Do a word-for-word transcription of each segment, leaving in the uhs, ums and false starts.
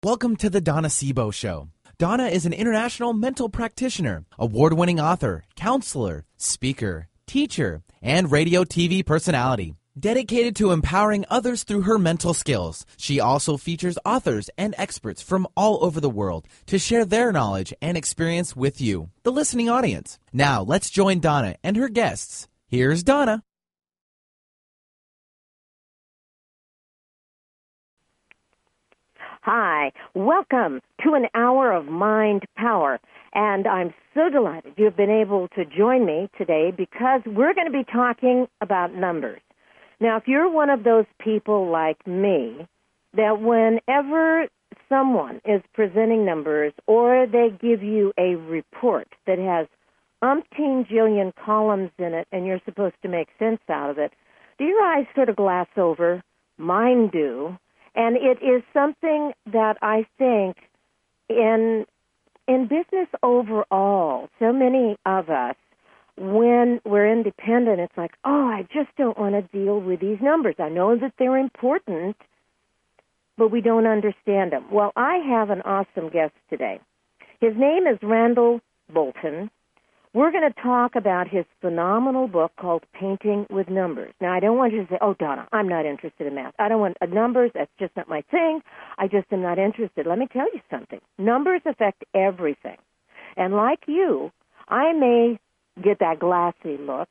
Welcome to the Donna Sebo Show. Donna is an international mental practitioner, award-winning author, counselor, speaker, teacher, and radio T V personality. Dedicated to empowering others through her mental skills, she also features authors and experts from all over the world to share their knowledge and experience with you, the listening audience. Now, let's join Donna and her guests. Here's Donna. Hi, welcome to an hour of mind power, and I'm so delighted you've been able to join me today because we're going to be talking about numbers. Now, if you're one of those people like me, that whenever someone is presenting numbers or they give you a report that has umpteen jillion columns in it and you're supposed to make sense out of it, do your eyes sort of glass over? Mine do. And it is something that I think in in business overall, so many of us, when we're independent, it's like, oh, I just don't want to deal with these numbers. I know that they're important, but we don't understand them. Well, I have an awesome guest today. His name is Randall Bolton. We're going to talk about his phenomenal book called Painting with Numbers. Now, I don't want you to say, oh, Donna, I'm not interested in math. I don't want uh, numbers. That's just not my thing. I just am not interested. Let me tell you something. Numbers affect everything. And like you, I may get that glassy look,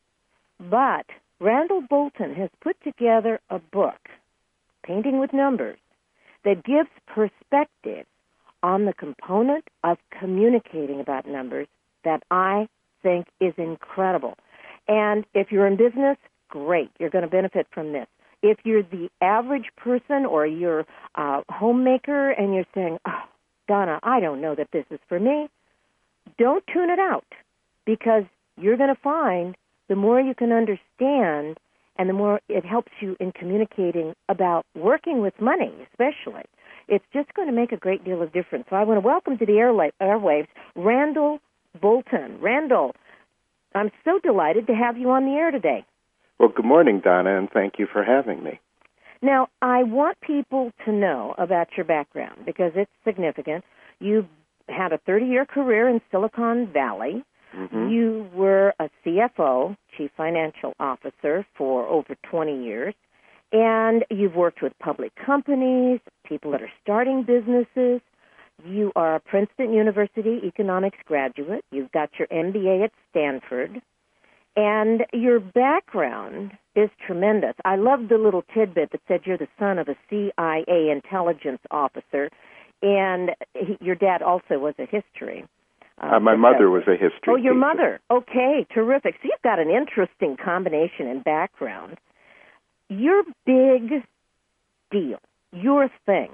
but Randall Bolton has put together a book, Painting with Numbers, that gives perspective on the component of communicating about numbers that I think is incredible. And if you're in business, great. You're going to benefit from this. If you're the average person or you're a homemaker and you're saying, oh, Donna, I don't know that this is for me, don't tune it out because you're going to find the more you can understand and the more it helps you in communicating about working with money, especially. It's just going to make a great deal of difference. So I want to welcome to the airla- airwaves Randall Bolton. Randall, I'm so delighted to have you on the air today. Well, good morning, Donna, and thank you for having me. Now, I want people to know about your background because it's significant. You've had a thirty-year career in Silicon Valley. Mm-hmm. You were a C F O, Chief Financial Officer, for over twenty years, and you've worked with public companies, people that are starting businesses. You are a Princeton University economics graduate. You've got your M B A at Stanford. And your background is tremendous. I love the little tidbit that said you're the son of a C I A intelligence officer, and he, your dad also was a history. Uh, uh, my mother was a history Oh, your teacher. mother. Okay, terrific. So you've got an interesting combination in background. Your big deal, your thing,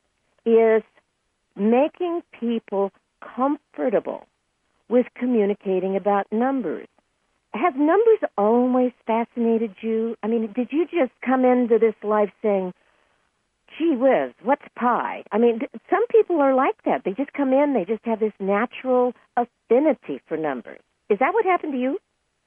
is making people comfortable with communicating about numbers. Have numbers always fascinated you? I mean, did you just come into this life saying, gee whiz, what's pi? I mean, some people are like that. They just come in, they just have this natural affinity for numbers. Is that what happened to you?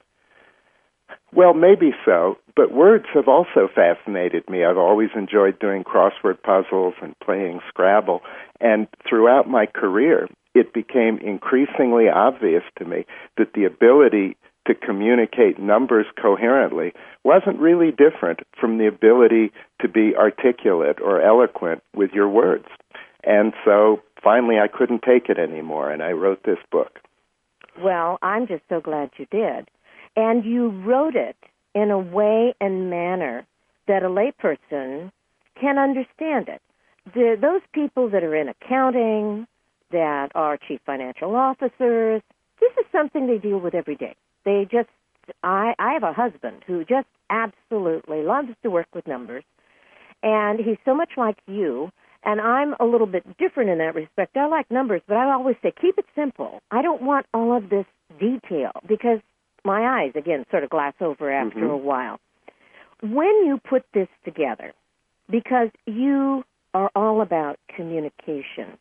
Well, maybe so, but words have also fascinated me. I've always enjoyed doing crossword puzzles and playing Scrabble, and throughout my career, it became increasingly obvious to me that the ability to communicate numbers coherently wasn't really different from the ability to be articulate or eloquent with your words. And so finally I couldn't take it anymore, and I wrote this book. Well, I'm just so glad you did. And you wrote it in a way and manner that a layperson can understand it. The, those people that are in accounting, that are chief financial officers, this is something they deal with every day. They just, I, I have a husband who just absolutely loves to work with numbers, and he's so much like you, and I'm a little bit different in that respect. I like numbers, but I always say, keep it simple. I don't want all of this detail, because my eyes, again, sort of glass over after mm-hmm. a while. When you put this together, because you are all about communication,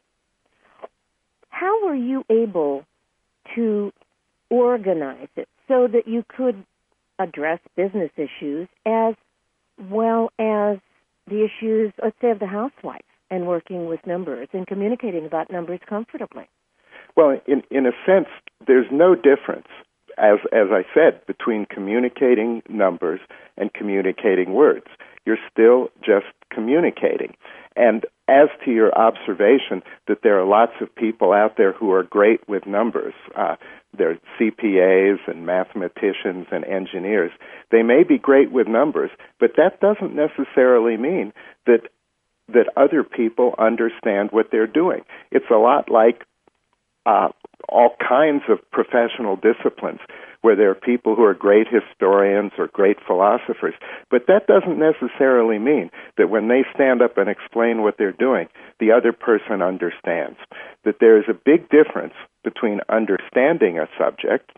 how were you able to organize it so that you could address business issues as well as the issues, let's say, of the housewife? and working with numbers and communicating about numbers comfortably? Well, in, in a sense, there's no difference, as, as I said, between communicating numbers and communicating words. You're still just communicating. And as to your observation that there are lots of people out there who are great with numbers, uh, they're C P As and mathematicians and engineers. They may be great with numbers, but that doesn't necessarily mean that that other people understand what they're doing. It's a lot like uh, all kinds of professional disciplines where there are people who are great historians or great philosophers, but that doesn't necessarily mean that when they stand up and explain what they're doing, the other person understands. That there is a big difference between understanding a subject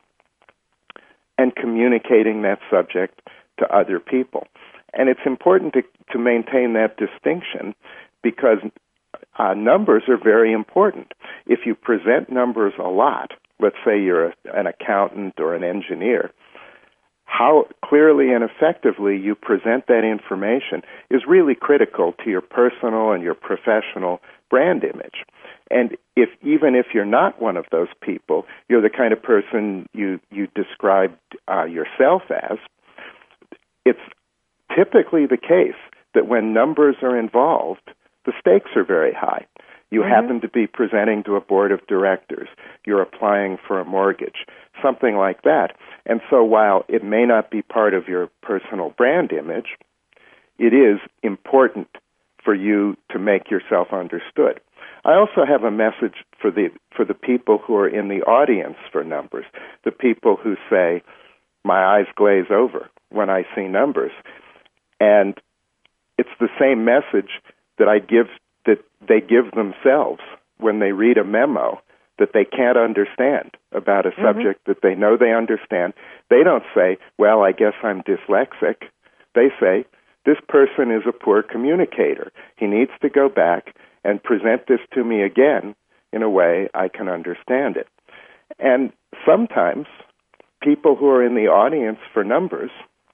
and communicating that subject to other people. And it's important to, to maintain that distinction because uh, numbers are very important. If you present numbers a lot, let's say you're a, an accountant or an engineer, how clearly and effectively you present that information is really critical to your personal and your professional brand image. And if even if you're not one of those people, you're the kind of person you, you described uh, yourself as, it's typically the case that when numbers are involved, the stakes are very high. You mm-hmm. happen to be presenting to a board of directors. You're applying for a mortgage, something like that. And so while it may not be part of your personal brand image, it is important for you to make yourself understood. I also have a message for the for the people who are in the audience for numbers, the people who say, my eyes glaze over when I see numbers. And it's the same message that I give that they give themselves when they read a memo that they can't understand about a subject mm-hmm. that they know they understand. They don't say, well, I guess I'm dyslexic. They say, this person is a poor communicator. He needs to go back and present this to me again in a way I can understand it. And sometimes people who are in the audience for numbers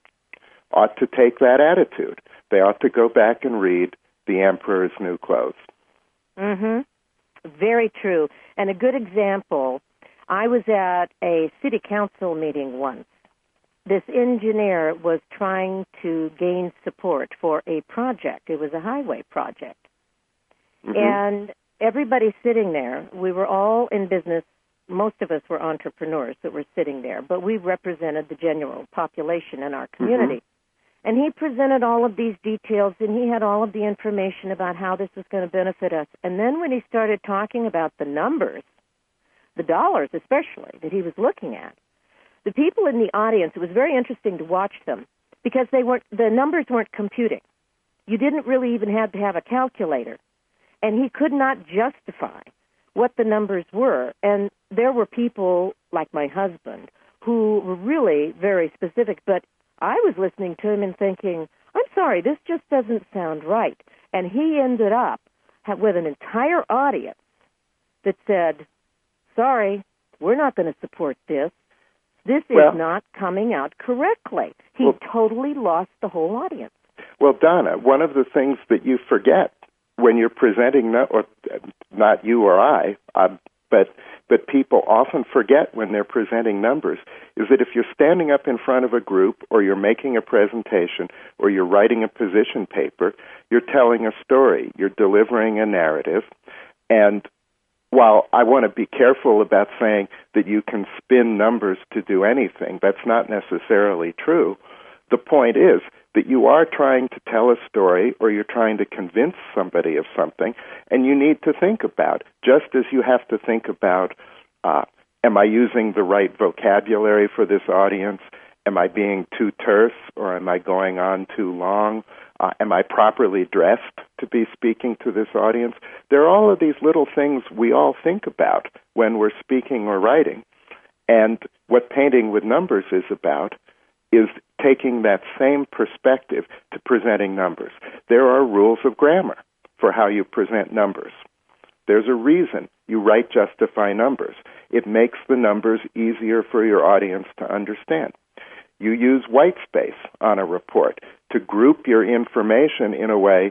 ought to take that attitude. They ought to go back and read The Emperor's New Clothes. Mm-hmm. Very true. And a good example, I was at a city council meeting once. This engineer was trying to gain support for a project. It was a highway project. Mm-hmm. And everybody sitting there, we were all in business. Most of us were entrepreneurs that were sitting there, but we represented the general population in our community. Mm-hmm. And he presented all of these details, and he had all of the information about how this was going to benefit us. And then when he started talking about the numbers, the dollars especially, that he was looking at, the people in the audience, it was very interesting to watch them because they weren't, the numbers weren't computing. You didn't really even have to have a calculator. And he could not justify what the numbers were. And there were people like my husband who were really very specific, but I was listening to him and thinking, I'm sorry, this just doesn't sound right. And he ended up with an entire audience that said, sorry, we're not going to support this. This well, is not coming out correctly. He well, totally lost the whole audience. Well, Donna, one of the things that you forget when you're presenting, or not you or I, um, but but people often forget when they're presenting numbers, is that if you're standing up in front of a group or you're making a presentation or you're writing a position paper, you're telling a story, you're delivering a narrative. And while I want to be careful about saying that you can spin numbers to do anything, that's not necessarily true. The point is that you are trying to tell a story or you're trying to convince somebody of something, and you need to think about, just as you have to think about, uh, am I using the right vocabulary for this audience? Am I being too terse or am I going on too long? Uh, am I properly dressed to be speaking to this audience? There are all of these little things we all think about when we're speaking or writing. And what Painting with Numbers is about is taking that same perspective to presenting numbers. There are rules of grammar for how you present numbers. There's a reason you write justify numbers. It makes the numbers easier for your audience to understand. You use white space on a report to group your information in a way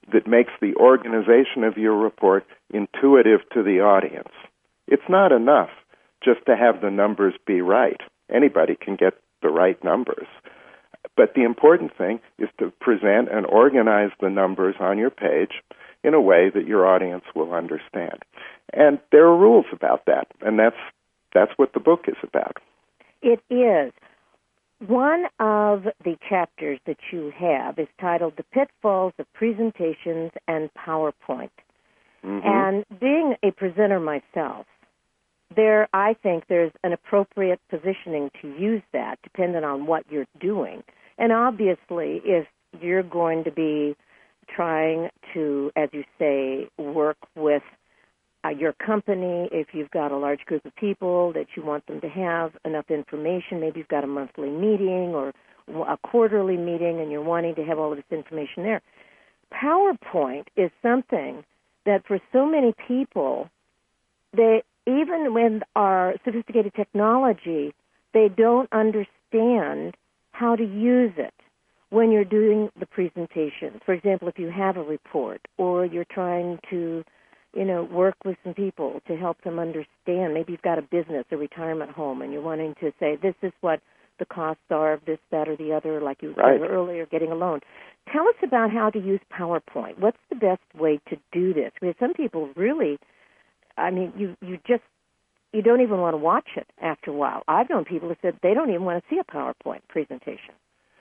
that makes the organization of your report intuitive to the audience. It's not enough just to have the numbers be right. Anybody can get the right numbers. But the important thing is to present and organize the numbers on your page in a way that your audience will understand. And there are rules about that, and that's that's what the book is about. It is. One of the chapters that you have is titled The Pitfalls of Presentations and PowerPoint. Mm-hmm. And being a presenter myself, there, I think there's an appropriate positioning to use that, depending on what you're doing. And obviously, if you're going to be trying to, as you say, work with uh, your company, if you've got a large group of people that you want them to have enough information, maybe you've got a monthly meeting or a quarterly meeting and you're wanting to have all of this information there. PowerPoint is something that for so many people, they even with our sophisticated technology, they don't understand how to use it when you're doing the presentation. For example, if you have a report or you're trying to, you know, work with some people to help them understand. Maybe you've got a business, a retirement home, and you're wanting to say, this is what the costs are of this, that, or the other, like you right. said earlier, getting a loan. Tell us about how to use PowerPoint. What's the best way to do this? Because some people really, I mean, you, you just, you don't even want to watch it after a while. I've known people who said they don't even want to see a PowerPoint presentation.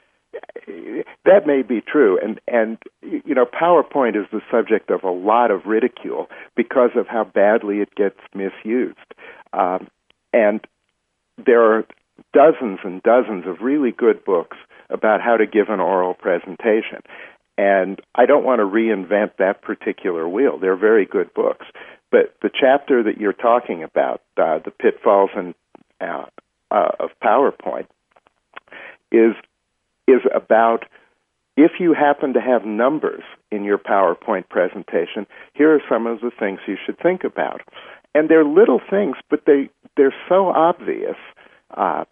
That may be true, and, and you know, PowerPoint is the subject of a lot of ridicule because of how badly it gets misused. Um, and there are dozens and dozens of really good books about how to give an oral presentation. And I don't want to reinvent that particular wheel. They're very good books. But the chapter that you're talking about, uh, the pitfalls and, uh, uh, of PowerPoint, is is about if you happen to have numbers in your PowerPoint presentation, here are some of the things you should think about. And they're little things, but they, they're so obvious. Uh,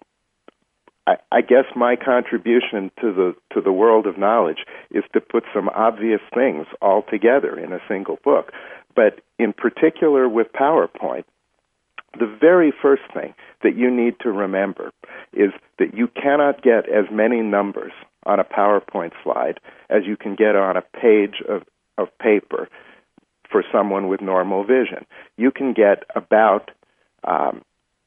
I, I guess my contribution to the to the world of knowledge is to put some obvious things all together in a single book. But in particular with PowerPoint, the very first thing that you need to remember is that you cannot get as many numbers on a PowerPoint slide as you can get on a page of, of paper for someone with normal vision. You can get about um,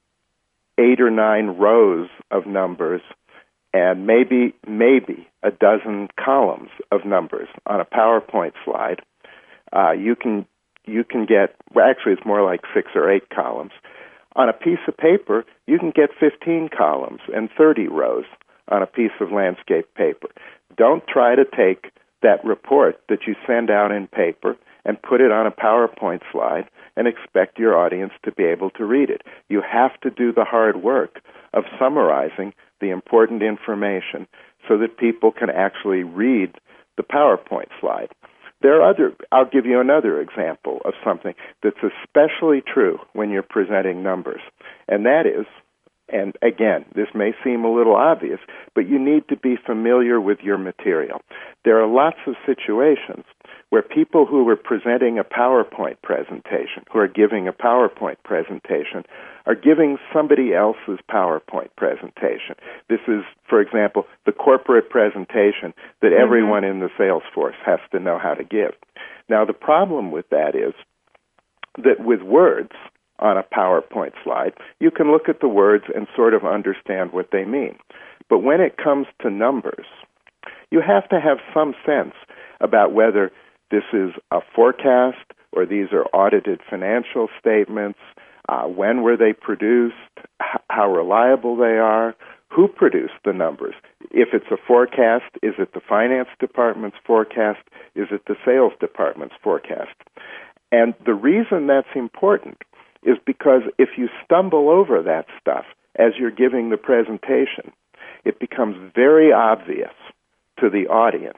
eight or nine rows of numbers and maybe maybe a dozen columns of numbers on a PowerPoint slide. Uh, you can you can get, well, actually it's more like six or eight columns. On a piece of paper, you can get fifteen columns and thirty rows on a piece of landscape paper. Don't try to take that report that you send out in paper and put it on a PowerPoint slide and expect your audience to be able to read it. You have to do the hard work of summarizing the important information so that people can actually read the PowerPoint slide. There are other, I'll give you another example of something that's especially true when you're presenting numbers, and that is, and again, this may seem a little obvious, but you need to be familiar with your material. There are lots of situations where people who are presenting a PowerPoint presentation, who are giving a PowerPoint presentation, are giving somebody else's PowerPoint presentation. This is, for example, the corporate presentation that mm-hmm. everyone in the sales force has to know how to give. Now, the problem with that is that with words on a PowerPoint slide, you can look at the words and sort of understand what they mean. But when it comes to numbers, you have to have some sense about whether this is a forecast or these are audited financial statements, uh, when were they produced, h- how reliable they are, who produced the numbers. If it's a forecast, is it the finance department's forecast? Is it the sales department's forecast? And the reason that's important is because if you stumble over that stuff as you're giving the presentation, it becomes very obvious to the audience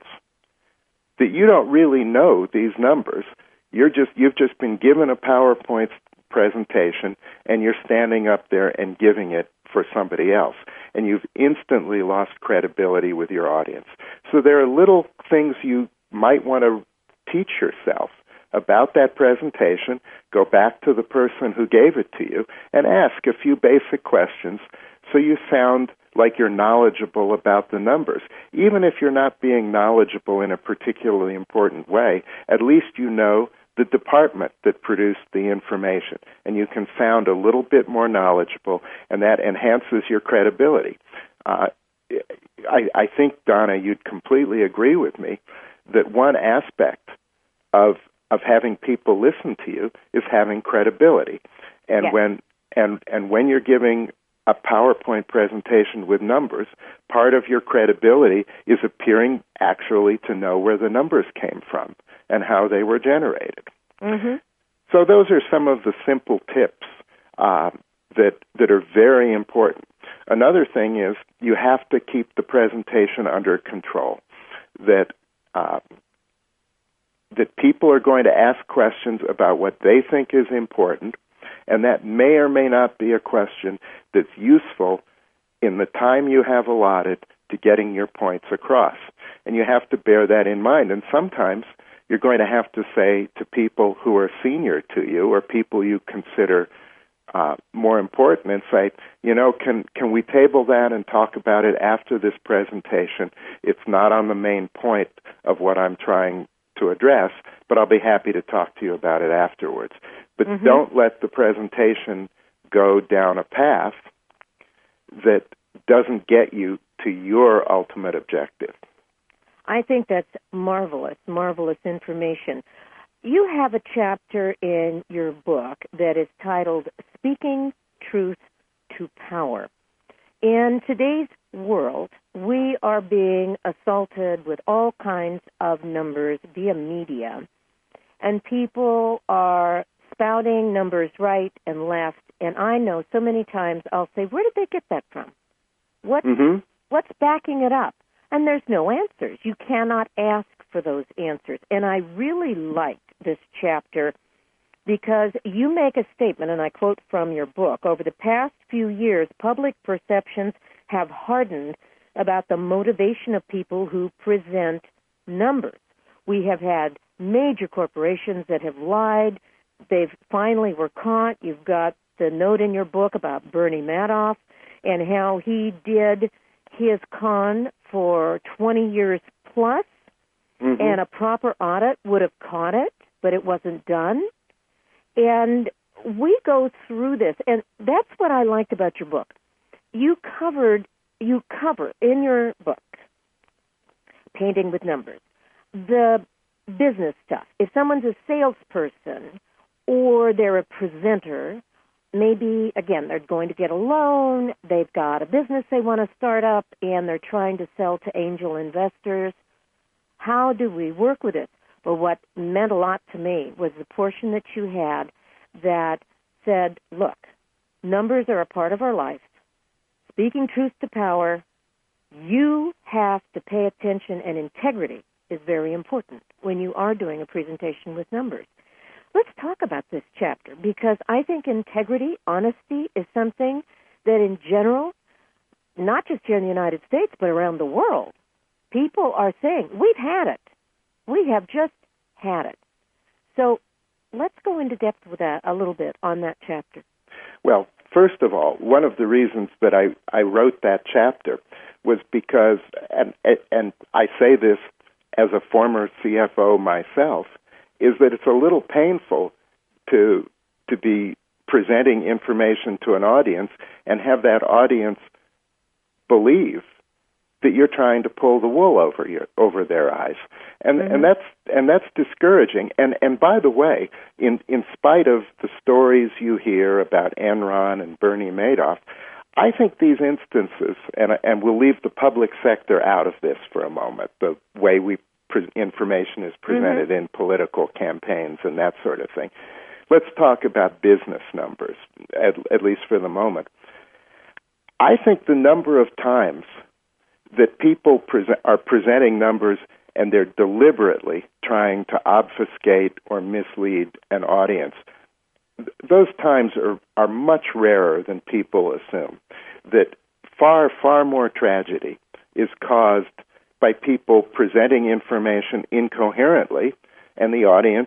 that you don't really know these numbers. You're just, you've just been given a PowerPoint presentation and you're standing up there and giving it for somebody else. And you've instantly lost credibility with your audience. So there are little things you might want to teach yourself about that presentation, go back to the person who gave it to you, and ask a few basic questions so you sound like you're knowledgeable about the numbers. Even if you're not being knowledgeable in a particularly important way, at least you know the department that produced the information, and you can sound a little bit more knowledgeable, and that enhances your credibility. Uh, I, I think, Donna, you'd completely agree with me that one aspect of of having people listen to you is having credibility. And yes. when and and when you're giving a PowerPoint presentation with numbers, part of your credibility is appearing actually to know where the numbers came from and how they were generated. Mm-hmm. So those are some of the simple tips uh, that that are very important. Another thing is you have to keep the presentation under control. That uh, that people are going to ask questions about what they think is important, and that may or may not be a question that's useful in the time you have allotted to getting your points across. And you have to bear that in mind. And sometimes you're going to have to say to people who are senior to you or people you consider uh, more important and say, you know, can, can we table that and talk about it after this presentation? It's not on the main point of what I'm trying to address, but I'll be happy to talk to you about it afterwards. But mm-hmm. don't let the presentation go down a path that doesn't get you to your ultimate objective. I think that's marvelous, marvelous information. You have a chapter in your book that is titled Speaking Truth to Power. In today's world, we are being assaulted with all kinds of numbers via media, and people are spouting numbers right and left, and I know so many times I'll say, where did they get that from? What, mm-hmm. What's backing it up? And there's no answers. You cannot ask for those answers. And I really like this chapter because you make a statement, and I quote from your book, over the past few years, public perceptions have hardened about the motivation of people who present numbers. We have had major corporations that have lied. They've finally were caught. You've got the note in your book about Bernie Madoff and how he did his con for twenty years plus, mm-hmm. and a proper audit would have caught it, but it wasn't done. And we go through this, and that's what I liked about your book. You covered, you cover in your book, Painting with Numbers, the business stuff. If someone's a salesperson or they're a presenter, maybe, again, they're going to get a loan, they've got a business they want to start up, and they're trying to sell to angel investors. How do we work with it? Well, what meant a lot to me was the portion that you had that said, look, numbers are a part of our life. Speaking truth to power, you have to pay attention, and integrity is very important when you are doing a presentation with numbers. Let's talk about this chapter, because I think integrity, honesty, is something that in general, not just here in the United States, but around the world, people are saying, we've had it. We have just had it. So let's go into depth with that a little bit on that chapter. Well, first of all, one of the reasons that I, I wrote that chapter was because, and, and I say this as a former C F O myself, is that it's a little painful to to be presenting information to an audience and have that audience believe that you're trying to pull the wool over your over their eyes, and mm-hmm. and that's and that's discouraging. And and by the way, in in spite of the stories you hear about Enron and Bernie Madoff, I think these instances, and and we'll leave the public sector out of this for a moment, the way we pre- information is presented mm-hmm. in political campaigns and that sort of thing. Let's talk about business numbers, at, at least for the moment. I think the number of times that people present, are presenting numbers and they're deliberately trying to obfuscate or mislead an audience, those times are, are much rarer than people assume. That far, far more tragedy is caused by people presenting information incoherently and the audience,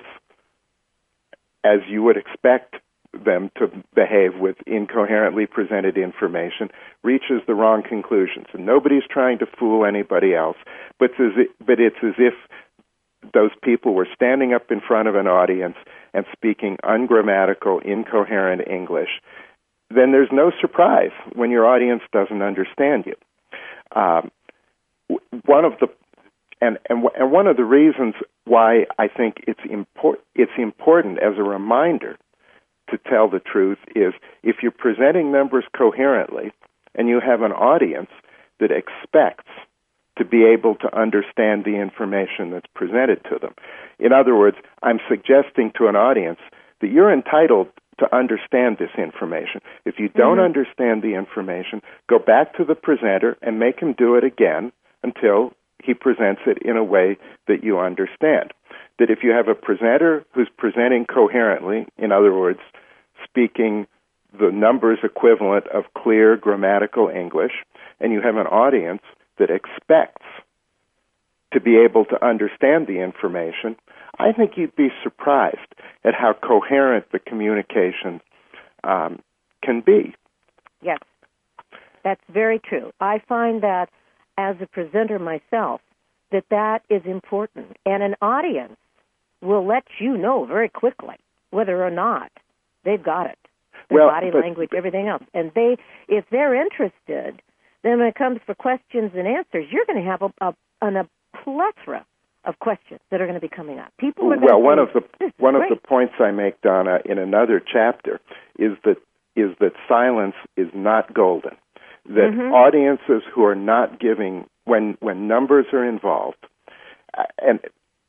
as you would expect them to behave with incoherently presented information, reaches the wrong conclusions. And nobody's trying to fool anybody else, but it's as if, but it's as if those people were standing up in front of an audience and speaking ungrammatical, incoherent English. Then there's no surprise when your audience doesn't understand you. Um, one of the and, and and one of the reasons why I think it's import it's important as a reminder to tell the truth is if you're presenting numbers coherently and you have an audience that expects to be able to understand the information that's presented to them. In other words, I'm suggesting to an audience that you're entitled to understand this information. If you don't mm-hmm. understand the information, go back to the presenter and make him do it again until he presents it in a way that you understand. That if you have a presenter who's presenting coherently, in other words, speaking the numbers equivalent of clear grammatical English, and you have an audience that expects to be able to understand the information, I think you'd be surprised at how coherent the communication um, can be. Yes, that's very true. I find that as a presenter myself, that that is important. And an audience will let you know very quickly whether or not they've got it. Their well, body but, language, everything else. And they, if they're interested, then when it comes for questions and answers, you're going to have a, a, an, a plethora of questions that are going to be coming up. People are going well, to one say, of the one great. of the points I make, Donna, in another chapter is that is that silence is not golden. That mm-hmm. audiences who are not giving when when numbers are involved, and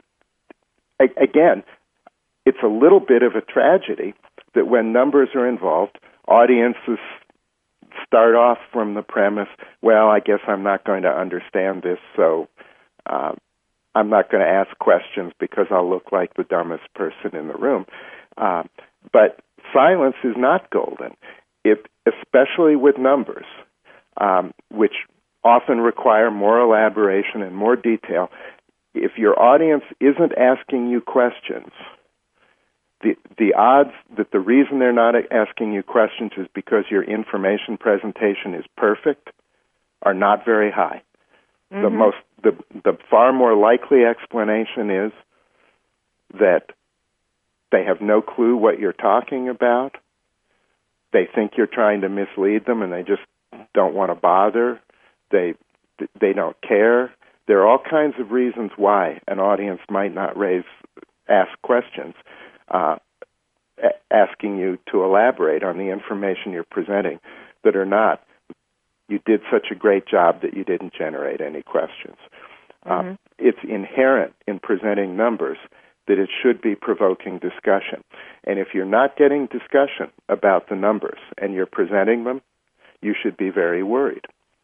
again, it's a little bit of a tragedy that when numbers are involved, audiences start off from the premise, well, I guess I'm not going to understand this, so uh, I'm not going to ask questions because I'll look like the dumbest person in the room. Uh, but silence is not golden, if, especially with numbers, um, which often require more elaboration and more detail. If your audience isn't asking you questions, The the odds that the reason they're not asking you questions is because your information presentation is perfect are not very high. Mm-hmm. The most the the far more likely explanation is that they have no clue what you're talking about. They think you're trying to mislead them, and they just don't want to bother. They they don't care. There are all kinds of reasons why an audience might not raise ask questions. Uh, asking you to elaborate on the information you're presenting that are not, you did such a great job that you didn't generate any questions. Mm-hmm. Uh, it's inherent in presenting numbers that it should be provoking discussion. And if you're not getting discussion about the numbers and you're presenting them, you should be very worried.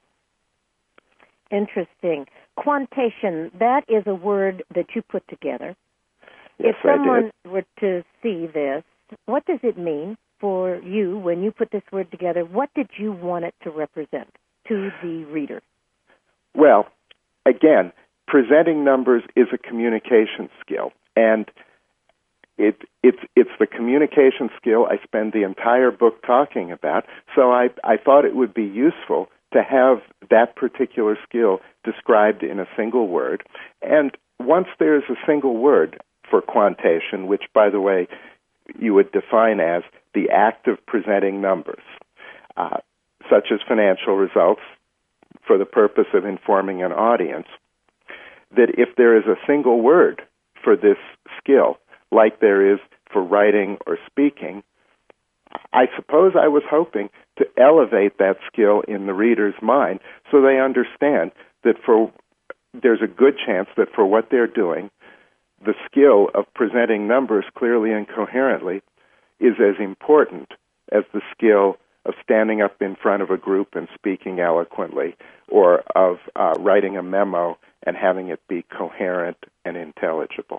Interesting. Quantation, that is a word that you put together. Yes, if someone were to see this, what does it mean for you when you put this word together? What did you want it to represent to the reader? Well, again, presenting numbers is a communication skill, and it, it's it's the communication skill I spend the entire book talking about, so I, I thought it would be useful to have that particular skill described in a single word. And once there's a single word for quantation, which, by the way, you would define as the act of presenting numbers, uh, such as financial results for the purpose of informing an audience, that if there is a single word for this skill, like there is for writing or speaking, I suppose I was hoping to elevate that skill in the reader's mind so they understand that for there's a good chance that for what they're doing, the skill of presenting numbers clearly and coherently is as important as the skill of standing up in front of a group and speaking eloquently, or of uh, writing a memo and having it be coherent and intelligible.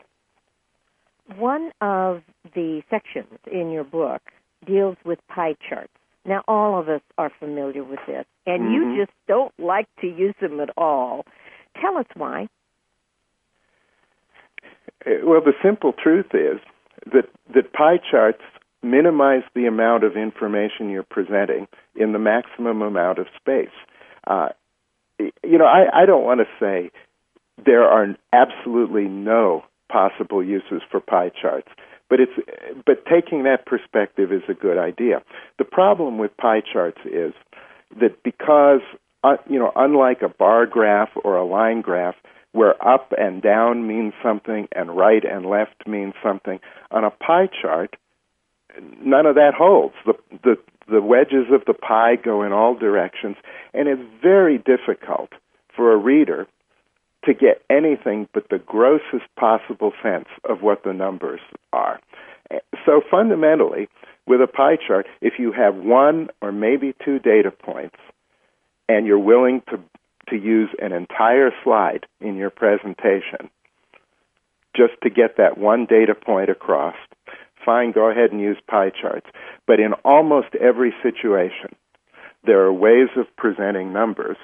One of the sections in your book deals with pie charts. Now, all of us are familiar with this, and mm-hmm. you just don't like to use them at all. Tell us why. Well, the simple truth is that, that pie charts minimize the amount of information you're presenting in the maximum amount of space. Uh, you know, I, I don't want to say there are absolutely no possible uses for pie charts, but it's but taking that perspective is a good idea. The problem with pie charts is that because, uh, you know, unlike a bar graph or a line graph, where up and down means something and right and left means something, on a pie chart, none of that holds. The, the, the wedges of the pie go in all directions, and it's very difficult for a reader to get anything but the grossest possible sense of what the numbers are. So fundamentally, with a pie chart, if you have one or maybe two data points, and you're willing to to use an entire slide in your presentation just to get that one data point across, fine, go ahead and use pie charts. But in almost every situation, there are ways of presenting numbers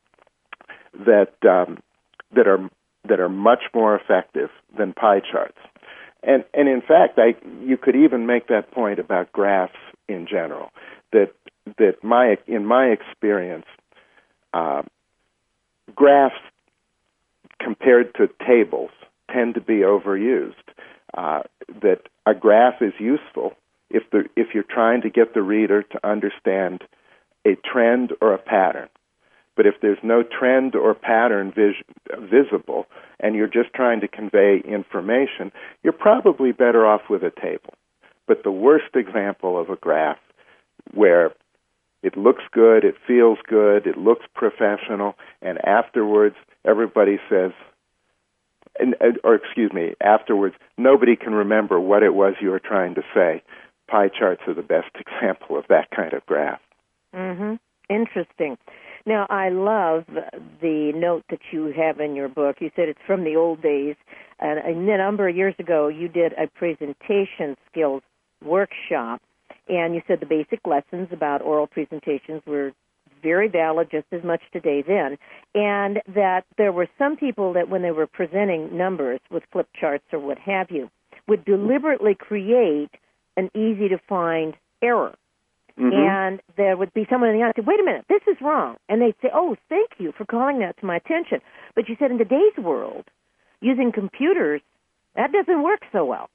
that um, that are that are much more effective than pie charts. And and in fact, I you could even make that point about graphs in general. That that my in my experience, uh, graphs compared to tables tend to be overused. Uh, that a graph is useful if the if you're trying to get the reader to understand a trend or a pattern. But if there's no trend or pattern vis- visible and you're just trying to convey information, you're probably better off with a table. But the worst example of a graph where it looks good, it feels good, it looks professional, and afterwards everybody says, and, or excuse me, afterwards nobody can remember what it was you were trying to say. Pie charts are the best example of that kind of graph. Mm-hmm. Interesting. Now, I love the note that you have in your book. You said it's from the old days. And a number of years ago, you did a presentation skills workshop, and you said the basic lessons about oral presentations were very valid just as much today then, and that there were some people that when they were presenting numbers with flip charts or what have you, would deliberately create an easy-to-find error. Mm-hmm. And there would be someone in the audience say, wait a minute, this is wrong. And they'd say, oh, thank you for calling that to my attention. But you said in today's world, using computers, that doesn't work so well.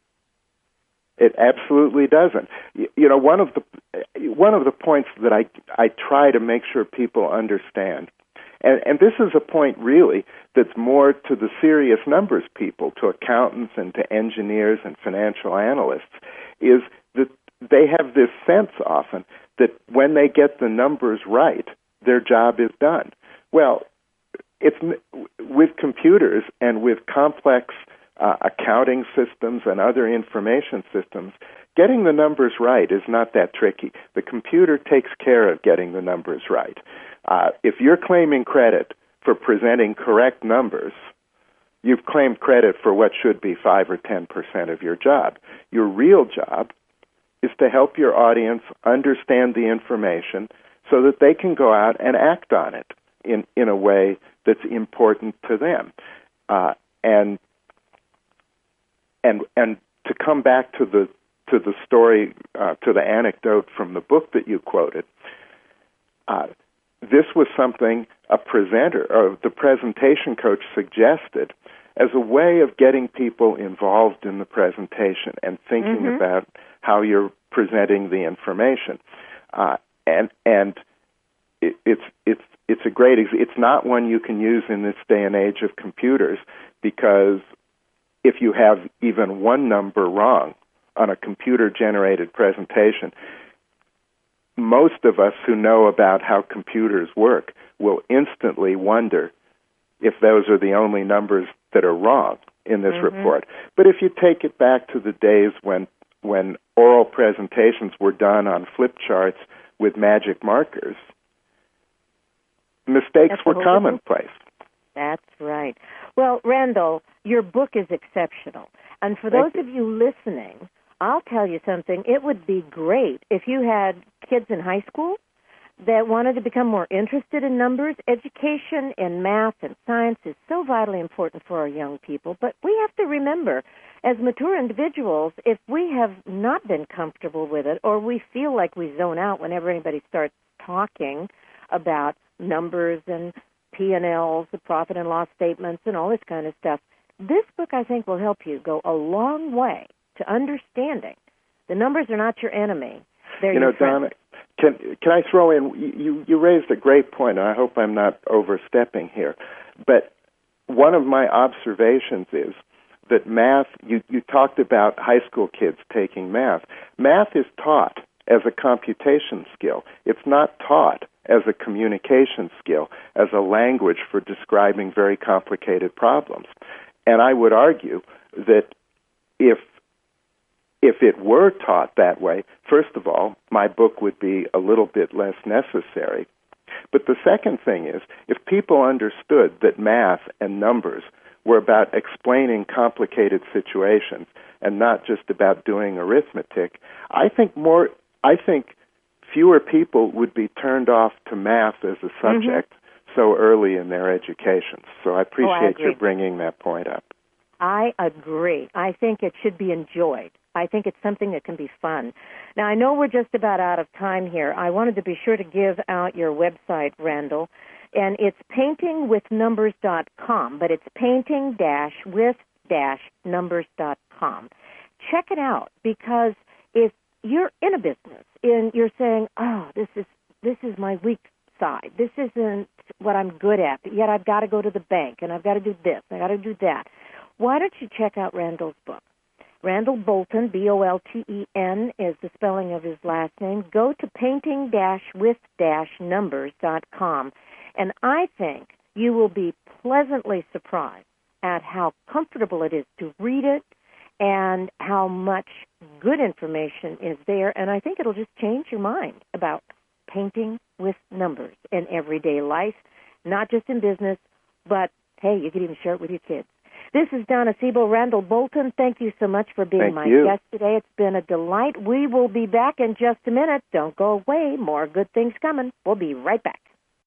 It absolutely doesn't. You know, one of the one of the points that I I try to make sure people understand, and, and this is a point really that's more to the serious numbers people, to accountants and to engineers and financial analysts, is that they have this sense often that when they get the numbers right, their job is done. Well, it's with computers and with complex uh, accounting systems and other information systems, getting the numbers right is not that tricky. The computer takes care of getting the numbers right. Uh, if you're claiming credit for presenting correct numbers, you've claimed credit for what should be five or ten percent of your job. Your real job is to help your audience understand the information so that they can go out and act on it in, in a way that's important to them. Uh, and and and to come back to the to the story, uh, to the anecdote from the book that you quoted, uh, this was something a presenter or the presentation coach suggested as a way of getting people involved in the presentation and thinking mm-hmm. about how you're presenting the information, uh, and and it, it's it's it's a great. It's not one you can use in this day and age of computers, because if you have even one number wrong on a computer-generated presentation, most of us who know about how computers work will instantly wonder if those are the only numbers that are wrong in this mm-hmm. report. But if you take it back to the days when when oral presentations were done on flip charts with magic markers, mistakes That's were commonplace. That's right. Well, Randall, your book is exceptional. And for Thank those you. of you listening, I'll tell you something. It would be great if you had kids in high school that wanted to become more interested in numbers. Education in math and science is so vitally important for our young people, but we have to remember, as mature individuals, if we have not been comfortable with it, or we feel like we zone out whenever anybody starts talking about numbers and P and Ls, the profit and loss statements, and all this kind of stuff, this book, I think, will help you go a long way to understanding the numbers are not your enemy. They're you know, your friend. Donna, can, can I throw in, you, you raised a great point, and I hope I'm not overstepping here, but one of my observations is that math, you, you talked about high school kids taking math. Math is taught as a computation skill. It's not taught as a communication skill, as a language for describing very complicated problems. And I would argue that if if it were taught that way, first of all, my book would be a little bit less necessary. But the second thing is, if people understood that math and numbers were about explaining complicated situations and not just about doing arithmetic, I think more I think fewer people would be turned off to math as a subject mm-hmm. so early in their education. So I appreciate oh, I your bringing that point up. I agree. I think it should be enjoyed. I think it's something that can be fun. Now, I know we're just about out of time here. I wanted to be sure to give out your website, Randall, and it's painting with numbers dot com, but it's painting with numbers dot com. Check it out, because if you're in a business and you're saying, oh, this is this is my weak side, this isn't what I'm good at, but yet I've got to go to the bank, and I've got to do this, I've got to do that, why don't you check out Randall's book? Randall Bolton, B O L T E N, is the spelling of his last name. Go to painting with numbers dot com, and I think you will be pleasantly surprised at how comfortable it is to read it and how much good information is there, and I think it'll just change your mind about painting with numbers in everyday life, not just in business, but, hey, you could even share it with your kids. This is Donna Sebo. Randall Bolton, thank you so much for being thank my you. guest today. It's been a delight. We will be back in just a minute. Don't go away. More good things coming. We'll be right back.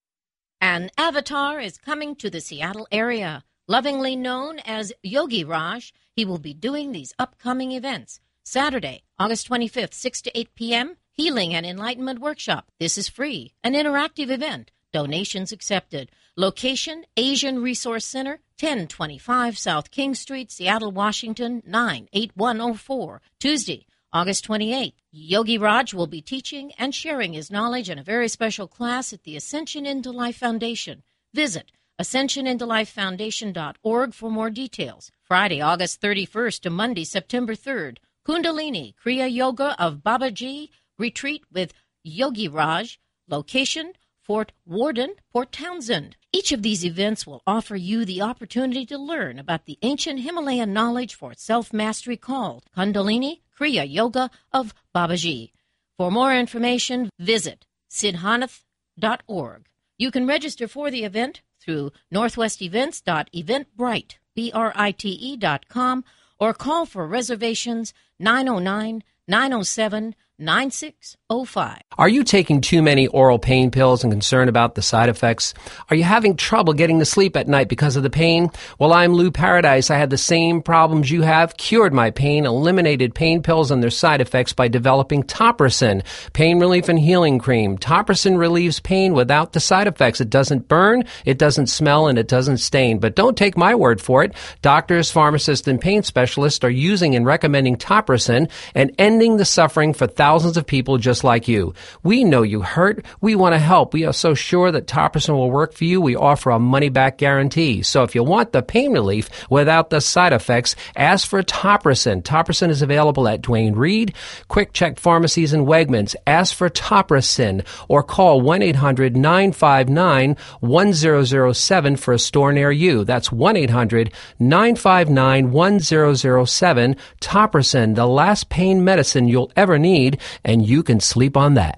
An avatar is coming to the Seattle area. Lovingly known as Yogi Raj, he will be doing these upcoming events. Saturday, August twenty-fifth, six to eight p.m., Healing and Enlightenment Workshop. This is free, an interactive event. Donations accepted. Location, Asian Resource Center, ten twenty-five South King Street, Seattle, Washington, nine eight one oh four. Tuesday, August twenty-eighth, Yogi Raj will be teaching and sharing his knowledge in a very special class at the Ascension into Life Foundation. Visit ascension into life foundation dot org for more details. Friday, August thirty-first to Monday, September third, Kundalini Kriya Yoga of Babaji Retreat with Yogi Raj. Location, Fort Worden, Port Townsend. Each of these events will offer you the opportunity to learn about the ancient Himalayan knowledge for self-mastery called Kundalini Kriya Yoga of Babaji. For more information, visit siddhanath dot org. You can register for the event through northwest events dot eventbrite, B R I T E dot com, or call for reservations nine oh nine, nine oh seven, nine six oh five. Are you taking too many oral pain pills and concerned about the side effects? Are you having trouble getting to sleep at night because of the pain? Well, I'm Lou Paradise. I had the same problems you have, cured my pain, eliminated pain pills and their side effects by developing Topricin, pain relief and healing cream. Topricin relieves pain without the side effects. It doesn't burn, it doesn't smell, and it doesn't stain. But don't take my word for it. Doctors, pharmacists, and pain specialists are using and recommending Topricin and ending the suffering for thousands of people just like you. We know you hurt. We want to help. We are so sure that Topricin will work for you. We offer a money-back guarantee. So if you want the pain relief without the side effects, ask for Topricin. Topricin is available at Duane Reade, Quick Check Pharmacies, and Wegmans. Ask for Topricin or call one eight hundred, nine five nine, one zero zero seven for a store near you. That's one eight hundred, nine five nine, one zero zero seven. Topricin, the last pain medicine you'll ever need, and you can sleep on that.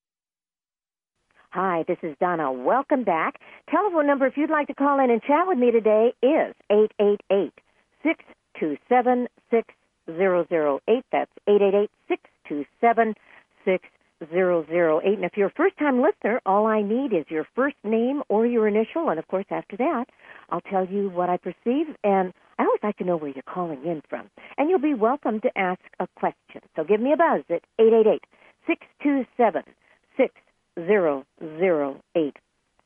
Hi, this is Donna. Welcome back. Telephone number, if you'd like to call in and chat with me today, is eight eight eight, six two seven, six zero zero eight. That's eight eight eight, six two seven, six zero zero eight. And if you're a first-time listener, all I need is your first name or your initial, and, of course, after that, I'll tell you what I perceive, and I always like to know where you're calling in from. And you'll be welcome to ask a question. So give me a buzz at eight eight eight, six two seven, six zero zero eight.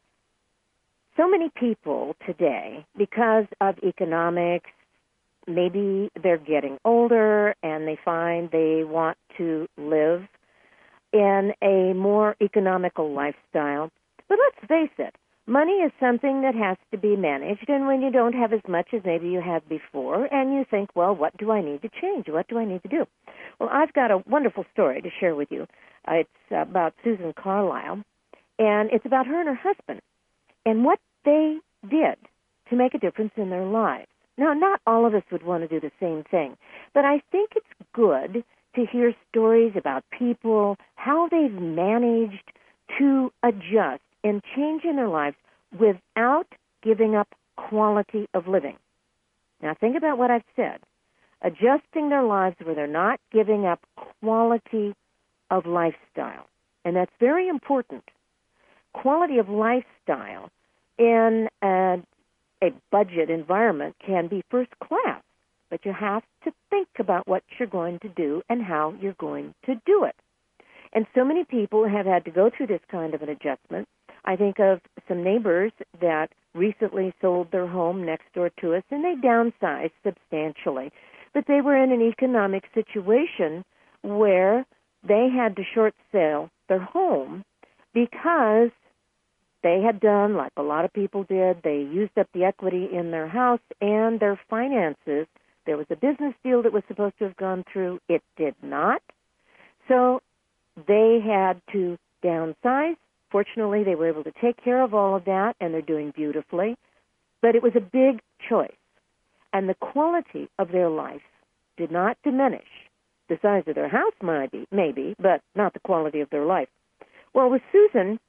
So many people today, because of economics, maybe they're getting older and they find they want to live in a more economical lifestyle. But let's face it, money is something that has to be managed, and when you don't have as much as maybe you had before, and you think, well, what do I need to change? What do I need to do? Well, I've got a wonderful story to share with you. Uh, it's about Susan Carlisle, and it's about her and her husband and what they did to make a difference in their lives. Now, not all of us would want to do the same thing, but I think it's good to hear stories about people, how they've managed to adjust and change in their lives without giving up quality of living. Now, think about what I've said. Adjusting their lives where they're not giving up quality of lifestyle. And that's very important. Quality of lifestyle in a, a budget environment can be first class, but you have to think about what you're going to do and how you're going to do it. And so many people have had to go through this kind of an adjustment. I think of some neighbors that recently sold their home next door to us, and they downsized substantially. But they were in an economic situation where they had to short sale their home because they had done, like a lot of people did, they used up the equity in their house and their finances. There was a business deal that was supposed to have gone through. It did not. So they had to downsize. Fortunately, they were able to take care of all of that, and they're doing beautifully. But it was a big choice, and the quality of their life did not diminish. The size of their house might be, maybe, but not the quality of their life. Well, with Susan,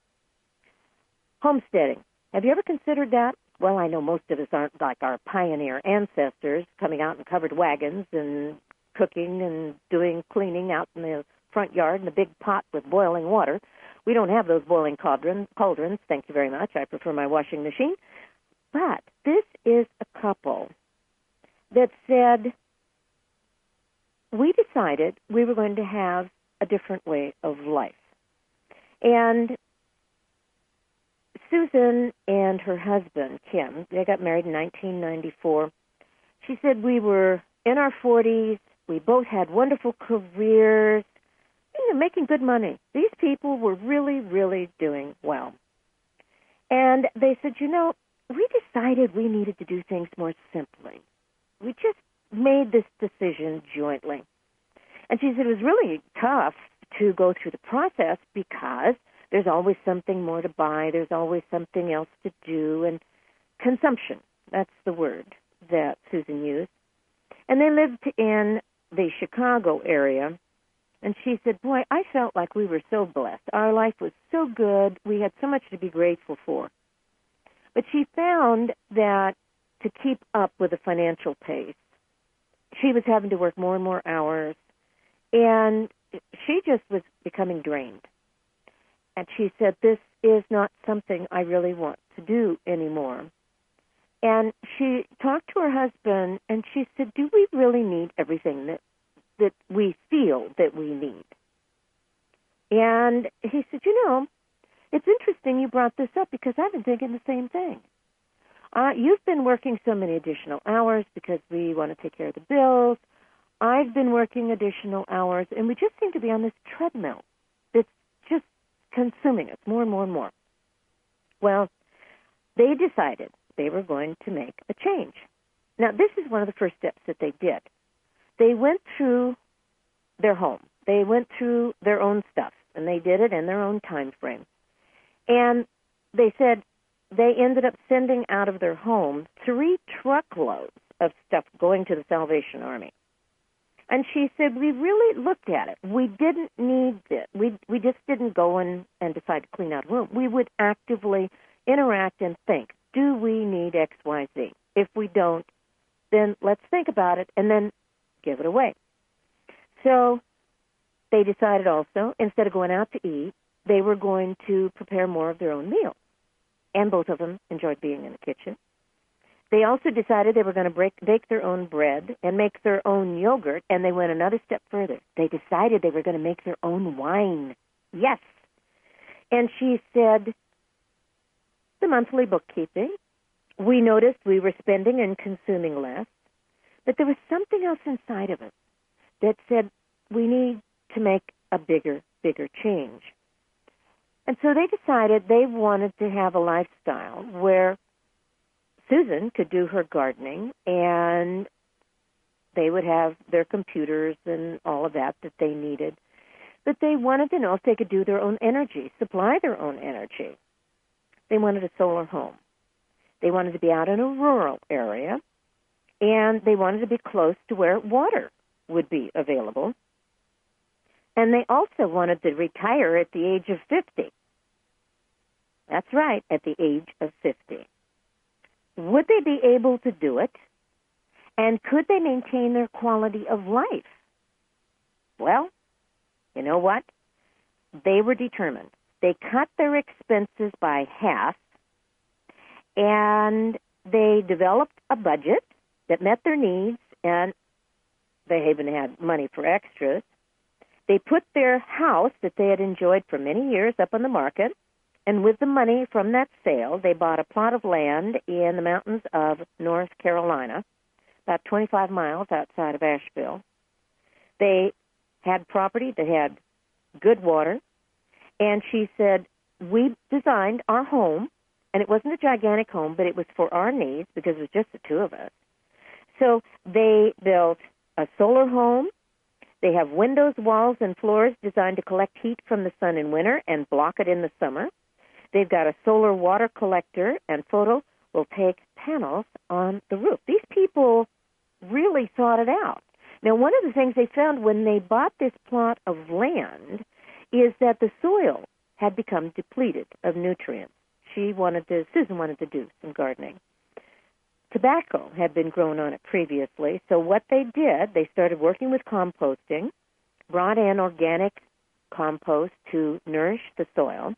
homesteading. Have you ever considered that? Well, I know most of us aren't like our pioneer ancestors coming out in covered wagons and cooking and doing cleaning out in the front yard in a big pot with boiling water. We don't have those boiling cauldrons. cauldrons. Thank you very much. I prefer my washing machine. But this is a couple that said, we decided we were going to have a different way of life. And Susan and her husband, Kim, they got married in nineteen ninety-four. She said we were in our forties. We both had wonderful careers, you know, making good money. These people were really, really doing well. And they said, you know, we decided we needed to do things more simply. We just made this decision jointly. And she said it was really tough to go through the process because there's always something more to buy. There's always something else to do. And consumption, that's the word that Susan used. And they lived in the Chicago area. And she said, boy, I felt like we were so blessed. Our life was so good. We had so much to be grateful for. But she found that to keep up with the financial pace, she was having to work more and more hours. And she just was becoming drained. And she said, this is not something I really want to do anymore. And she talked to her husband, and she said, do we really need everything that, that we feel that we need? And he said, you know, it's interesting you brought this up because I've been thinking the same thing. Uh, you've been working so many additional hours because we want to take care of the bills. I've been working additional hours, and we just seem to be on this treadmill that's just consuming us more and more and more. Well, they decided they were going to make a change. Now, this is one of the first steps that they did. They went through their home. They went through their own stuff, and they did it in their own time frame. And they said they ended up sending out of their home three truckloads of stuff going to the Salvation Army. And she said, we really looked at it. We didn't need it. We we just didn't go in and decide to clean out a room. We would actively interact and think, do we need X, Y, Z? If we don't, then let's think about it and then give it away. So they decided also, instead of going out to eat, they were going to prepare more of their own meals. And both of them enjoyed being in the kitchen. They also decided they were going to break, bake their own bread and make their own yogurt, and they went another step further. They decided they were going to make their own wine. Yes. And she said, the monthly bookkeeping, we noticed we were spending and consuming less, but there was something else inside of us that said we need to make a bigger, bigger change. And so they decided they wanted to have a lifestyle where Susan could do her gardening and they would have their computers and all of that that they needed. But they wanted to know if they could do their own energy, supply their own energy. They wanted a solar home. They wanted to be out in a rural area, and they wanted to be close to where water would be available. And they also wanted to retire at the age of fifty. That's right, at the age of fifty. Would they be able to do it? And could they maintain their quality of life? Well, you know what? They were determined. They cut their expenses by half, and they developed a budget that met their needs, and they even had money for extras. They put their house that they had enjoyed for many years up on the market, and with the money from that sale, they bought a plot of land in the mountains of North Carolina, about twenty-five miles outside of Asheville. They had property that had good water, and she said, we designed our home, and it wasn't a gigantic home, but it was for our needs because it was just the two of us. So they built a solar home. They have windows, walls, and floors designed to collect heat from the sun in winter and block it in the summer. They've got a solar water collector, and photovoltaic panels on the roof. These people really thought it out. Now, one of the things they found when they bought this plot of land is that the soil had become depleted of nutrients. She wanted to, Susan wanted to do some gardening. Tobacco had been grown on it previously, so what they did, they started working with composting, brought in organic compost to nourish the soil,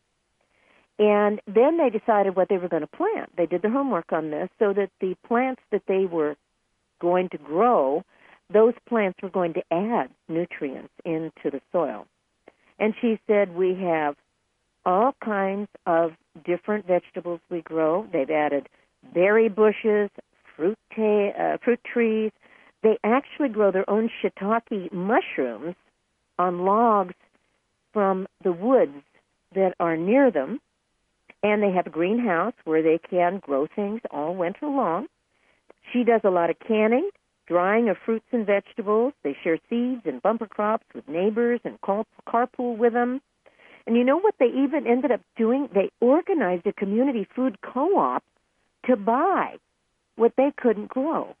and then they decided what they were going to plant. They did their homework on this so that the plants that they were going to grow, those plants were going to add nutrients into the soil. And she said, we have all kinds of different vegetables we grow. They've added berry bushes, fruit, ta- uh, fruit trees. They actually grow their own shiitake mushrooms on logs from the woods that are near them. And they have a greenhouse where they can grow things all winter long. She does a lot of canning, drying of fruits and vegetables. They share seeds and bumper crops with neighbors and carpool with them. And you know what they even ended up doing? They organized a community food co-op to buy what they couldn't grow.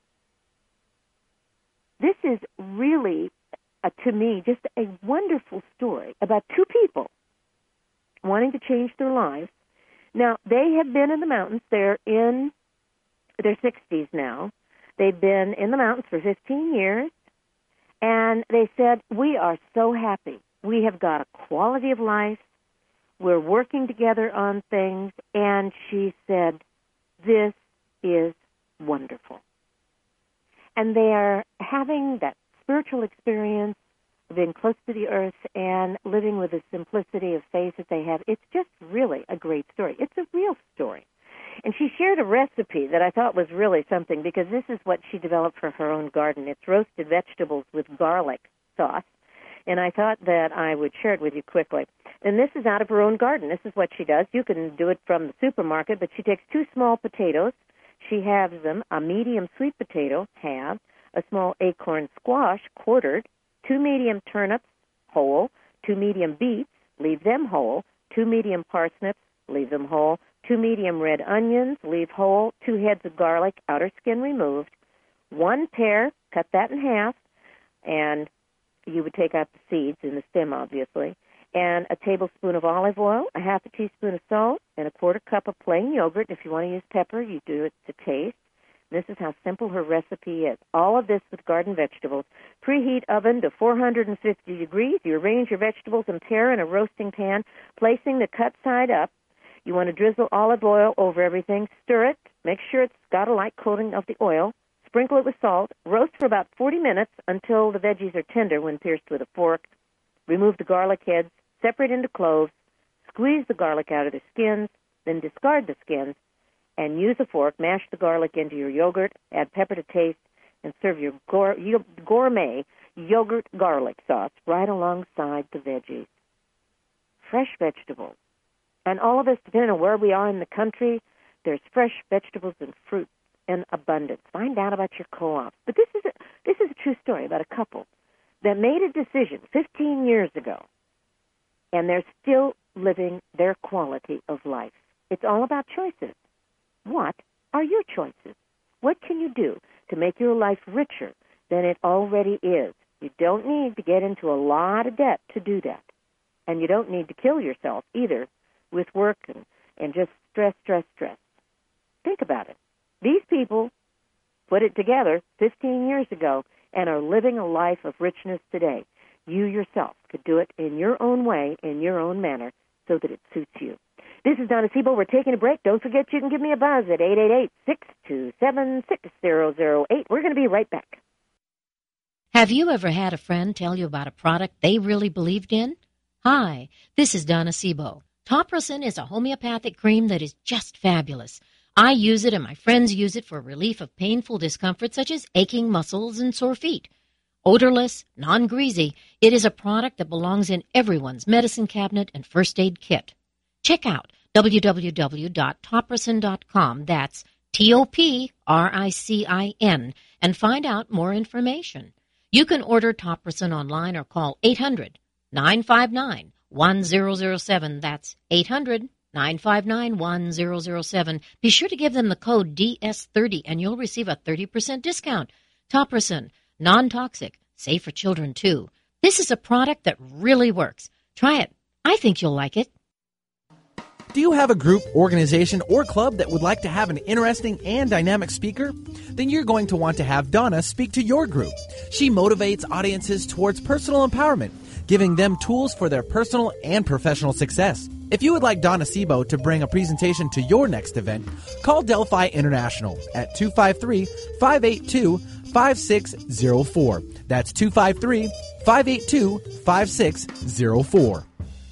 This is really, uh, to me, just a wonderful story about two people wanting to change their lives. Now, they have been in the mountains. They're in their sixties now. They've been in the mountains for fifteen years, and they said, we are so happy. We have got a quality of life. We're working together on things, and she said, this is wonderful. And they are having that spiritual experience of being close to the earth and living with the simplicity of faith that they have. It's just really a great story. It's a real story. And she shared a recipe that I thought was really something, because this is what she developed for her own garden. It's roasted vegetables with garlic sauce. And I thought that I would share it with you quickly. And this is out of her own garden. This is what she does. You can do it from the supermarket, but she takes two small potatoes. She halves them, a medium sweet potato halved, a small acorn squash quartered, two medium turnips whole, two medium beets, leave them whole, two medium parsnips, leave them whole, two medium red onions, leave whole, two heads of garlic, outer skin removed, one pear, cut that in half, and you would take out the seeds in the stem, obviously, and a tablespoon of olive oil, a half a teaspoon of salt, and a quarter cup of plain yogurt. If you want to use pepper, you do it to taste. This is how simple her recipe is. All of this with garden vegetables. Preheat oven to four hundred fifty degrees. You arrange your vegetables and pear in a roasting pan, placing the cut side up. You want to drizzle olive oil over everything. Stir it. Make sure it's got a light coating of the oil. Sprinkle it with salt. Roast for about forty minutes until the veggies are tender when pierced with a fork. Remove the garlic heads. Separate into cloves. Squeeze the garlic out of the skins. Then discard the skins. And use a fork. Mash the garlic into your yogurt. Add pepper to taste. And serve your gourmet yogurt garlic sauce right alongside the veggies. Fresh vegetables. And all of us, depending on where we are in the country, there's fresh vegetables and fruit in abundance. Find out about your co-ops. But this is a, this is a true story about a couple that made a decision fifteen years ago, and they're still living their quality of life. It's all about choices. What are your choices? What can you do to make your life richer than it already is? You don't need to get into a lot of debt to do that. And you don't need to kill yourself either with work and, and just stress, stress, stress. Think about it. These people put it together fifteen years ago and are living a life of richness today. You yourself could do it in your own way, in your own manner, so that it suits you. This is Donna Siebel. We're taking a break. Don't forget you can give me a buzz at eight eight eight, six two seven, six zero zero eight. We're going to be right back. Have you ever had a friend tell you about a product they really believed in? Hi, this is Donna Siebel. Topricin is a homeopathic cream that is just fabulous. I use it and my friends use it for relief of painful discomfort such as aching muscles and sore feet. Odorless, non-greasy, it is a product that belongs in everyone's medicine cabinet and first aid kit. Check out w w w dot topricin dot com, that's T O P R I C I N, and find out more information. You can order Topricin online or call eight hundred, nine five nine, one zero zero seven, that's eight hundred, nine five nine, one zero zero seven. Be sure to give them the code D S thirty and you'll receive a thirty percent discount. Topricin, non-toxic, safe for children too. This is a product that really works. Try it. I think you'll like it. Do you have a group, organization, or club that would like to have an interesting and dynamic speaker? Then you're going to want to have Donna speak to your group. She motivates audiences towards personal empowerment, giving them tools for their personal and professional success. If you would like Donna Siebel to bring a presentation to your next event, call Delphi International at two five three, five eight two, five six zero four. That's two five three, five eight two, five six zero four.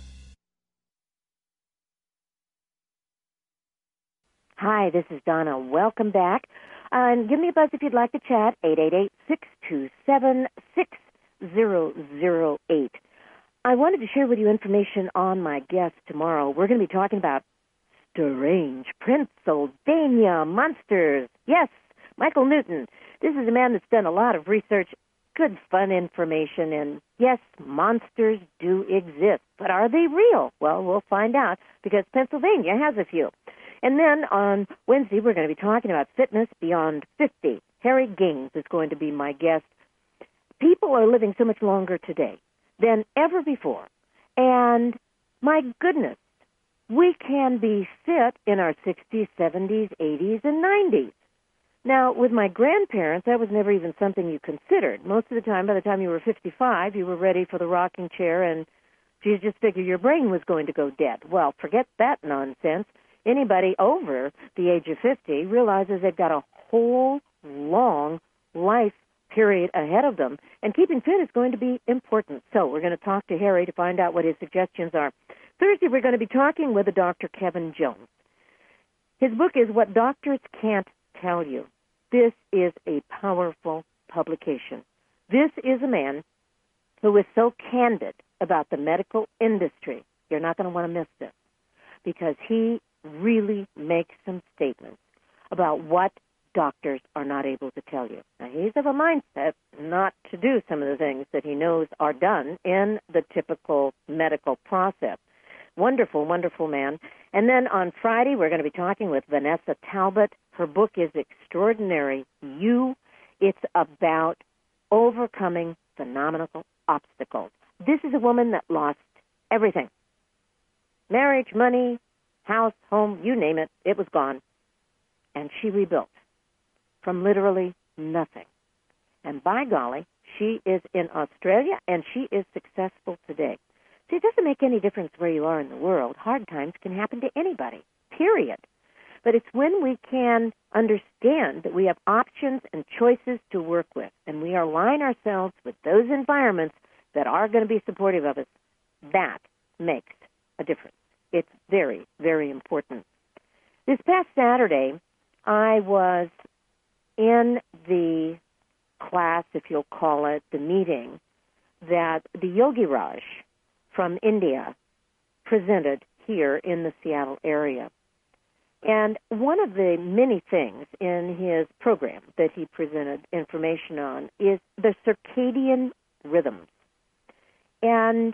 Hi, this is Donna. Welcome back. Uh, and give me a buzz if you'd like to chat, eight eight eight, six two seven, six zero zero eight. I wanted to share with you information on my guest tomorrow. We're going to be talking about strange Pennsylvania monsters. Yes, Michael Newton. This is a man that's done a lot of research, good, fun information, and yes, monsters do exist. But are they real? Well, we'll find out because Pennsylvania has a few. And then on Wednesday, we're going to be talking about fitness beyond fifty. Harry Gings is going to be my guest. People are living so much longer today than ever before. And my goodness, we can be fit in our sixties, seventies, eighties, and nineties. Now, with my grandparents, that was never even something you considered. Most of the time, by the time you were fifty-five, you were ready for the rocking chair, and you just figured your brain was going to go dead. Well, forget that nonsense. Anybody over the age of fifty realizes they've got a whole long life period ahead of them, and keeping fit is going to be important. So we're going to talk to Harry to find out what his suggestions are. Thursday, we're going to be talking with a Doctor Kevin Jones. His book is What Doctors Can't Tell You. This is a powerful publication. This is a man who is so candid about the medical industry. You're not going to want to miss this because he really makes some statements about what doctors are not able to tell you. Now, he's of a mindset not to do some of the things that he knows are done in the typical medical process. Wonderful, wonderful man. And then on Friday, we're going to be talking with Vanessa Talbot. Her book is Extraordinary You. It's about overcoming phenomenal obstacles. This is a woman that lost everything. Marriage, money, house, home, you name it, it was gone. And she rebuilt. from literally nothing. And by golly, she is in Australia, and she is successful today. See, it doesn't make any difference where you are in the world. Hard times can happen to anybody, period. But it's when we can understand that we have options and choices to work with, and we align ourselves with those environments that are going to be supportive of us, that makes a difference. It's very, very important. This past Saturday, I was in the class, if you'll call it, the meeting that the Yogi Raj from India presented here in the Seattle area. And one of the many things in his program that he presented information on is the circadian rhythms. And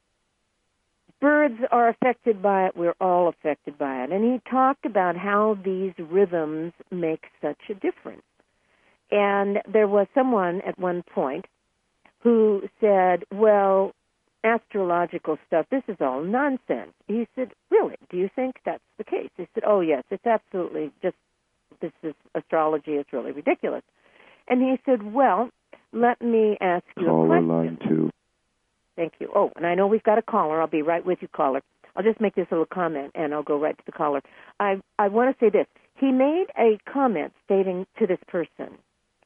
birds are affected by it. We're all affected by it. And he talked about how these rhythms make such a difference. And there was someone at one point who said, well, astrological stuff, this is all nonsense. He said, really, do you think that's the case? He said, oh, yes, it's absolutely just, this is astrology, it's really ridiculous. And he said, well, let me ask you Caller a question. line two. Thank you. Oh, and I know we've got a caller. I'll be right with you, caller. I'll just make this little comment, and I'll go right to the caller. I, I want to say this. He made a comment stating to this person,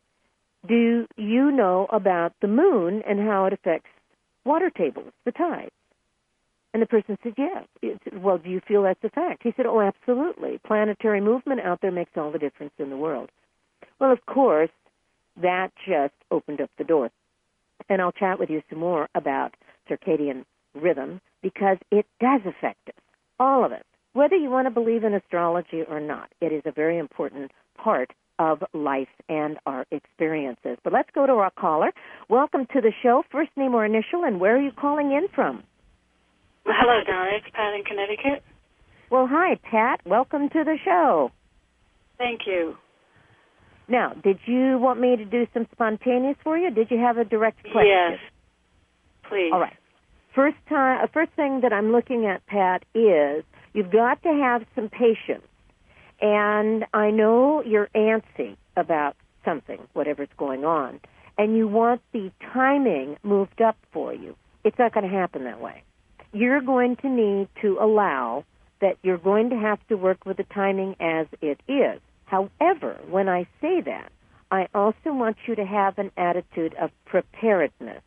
do you know about the moon and how it affects water tables, the tides? And the person said, yes. He said, well, do you feel that's a fact? He said, oh, absolutely. Planetary movement out there makes all the difference in the world. Well, of course, that just opened up the door. And I'll chat with you some more about circadian rhythm because it does affect us, all of us. Whether you want to believe in astrology or not, it is a very important part of life and our experiences. But let's go to our caller. Welcome to the show. First name or initial, and where are you calling in from? Hello, Donna. It's Pat in Connecticut. Well, hi, Pat. Welcome to the show. Thank you. Now, did you want me to do some spontaneous for you? Did you have a direct question? Yes, please. All right. First time, uh, first thing that I'm looking at, Pat, is you've got to have some patience. And I know you're antsy about something, whatever's going on, and you want the timing moved up for you. It's not going to happen that way. You're going to need to allow that you're going to have to work with the timing as it is. However, when I say that, I also want you to have an attitude of preparedness.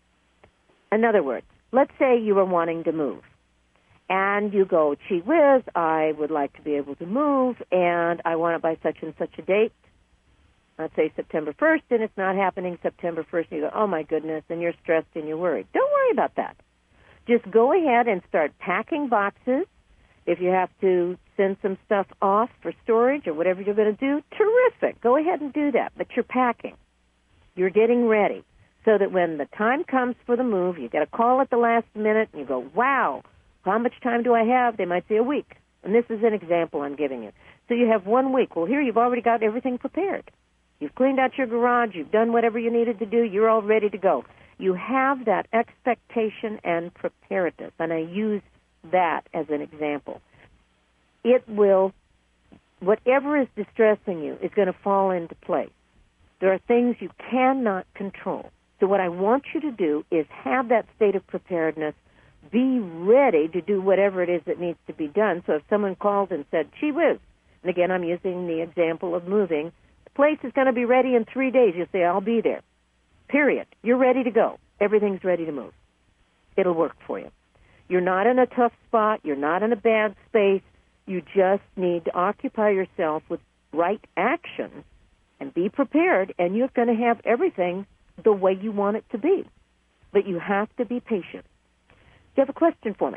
In other words, let's say you are wanting to move. And you go, gee whiz, I would like to be able to move, and I want it by such and such a date. Let's say September first, and it's not happening September first. And you go, oh, my goodness, and you're stressed and you're worried. Don't worry about that. Just go ahead and start packing boxes. If you have to send some stuff off for storage or whatever you're going to do, terrific. Go ahead and do that. But you're packing. You're getting ready so that when the time comes for the move, you get a call at the last minute, and you go, wow, how much time do I have? They might say a week. And this is an example I'm giving you. So you have one week. Well, here you've already got everything prepared. You've cleaned out your garage. You've done whatever you needed to do. You're all ready to go. You have that expectation and preparedness, and I use that as an example. It will, whatever is distressing you is going to fall into place. There are things you cannot control. So what I want you to do is have that state of preparedness. Be ready to do whatever it is that needs to be done. So if someone called and said, gee whiz, and again I'm using the example of moving, the place is going to be ready in three days. You'll say, I'll be there. Period. You're ready to go. Everything's ready to move. It'll work for you. You're not in a tough spot. You're not in a bad space. You just need to occupy yourself with right action and be prepared, and you're going to have everything the way you want it to be. But you have to be patient. Do you have a question for me?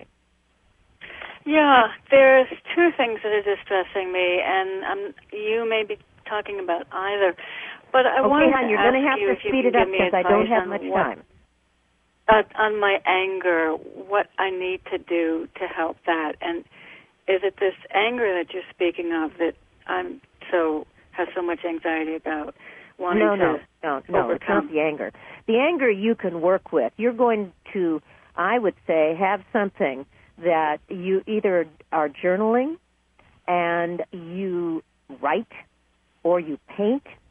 Yeah, there's two things that are distressing me, and um, you may be talking about either. But I okay, wanted hon, to you're ask going to have you to if you speed can it up give me because I don't advice have on much what, time. Uh, on my anger, what I need to do to help that, and is it this anger that you're speaking of that I'm so have so much anxiety about wanting no, to no, no, no, overcome? It's not the anger. The anger you can work with. You're going to, I would say, have something that you either are journaling and you write or you paint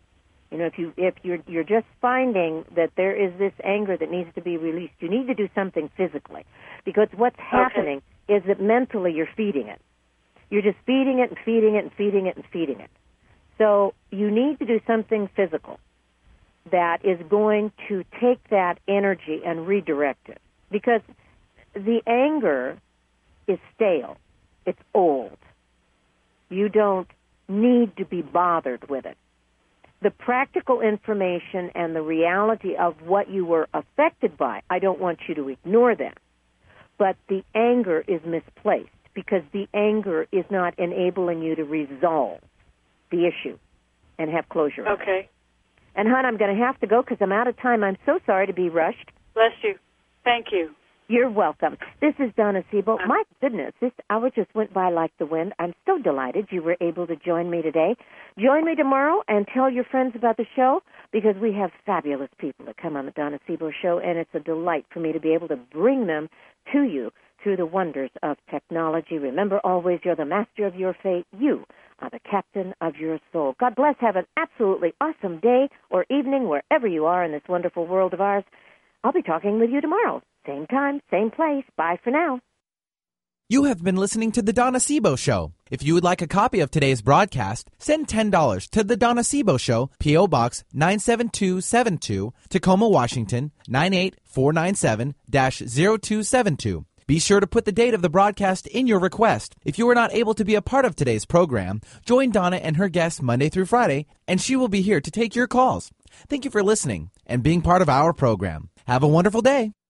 You know, if you if you're you're just finding that there is this anger that needs to be released, you need to do something physically, because what's happening okay. is that mentally you're feeding it. You're just feeding it and feeding it and feeding it and feeding it. So you need to do something physical that is going to take that energy and redirect it, because the anger is stale. It's old. You don't need to be bothered with it. The practical information and the reality of what you were affected by, I don't want you to ignore that. But the anger is misplaced because the anger is not enabling you to resolve the issue and have closure. Okay. And, hon, I'm going to have to go because I'm out of time. I'm so sorry to be rushed. Bless you. Thank you. You're welcome. This is Donna Siebel. My goodness, this hour just went by like the wind. I'm so delighted you were able to join me today. Join me tomorrow and tell your friends about the show, because we have fabulous people that come on the Donna Siebel Show, and it's a delight for me to be able to bring them to you through the wonders of technology. Remember always, you're the master of your fate. You are the captain of your soul. God bless. Have an absolutely awesome day or evening wherever you are in this wonderful world of ours. I'll be talking with you tomorrow. Same time, same place. Bye for now. You have been listening to The Donna Siebel Show. If you would like a copy of today's broadcast, send ten dollars to The Donna Siebel Show, P O. Box nine seven two seven two, Tacoma, Washington, nine eight four nine seven dash zero two seven two. Be sure to put the date of the broadcast in your request. If you are not able to be a part of today's program, join Donna and her guests Monday through Friday, and she will be here to take your calls. Thank you for listening and being part of our program. Have a wonderful day.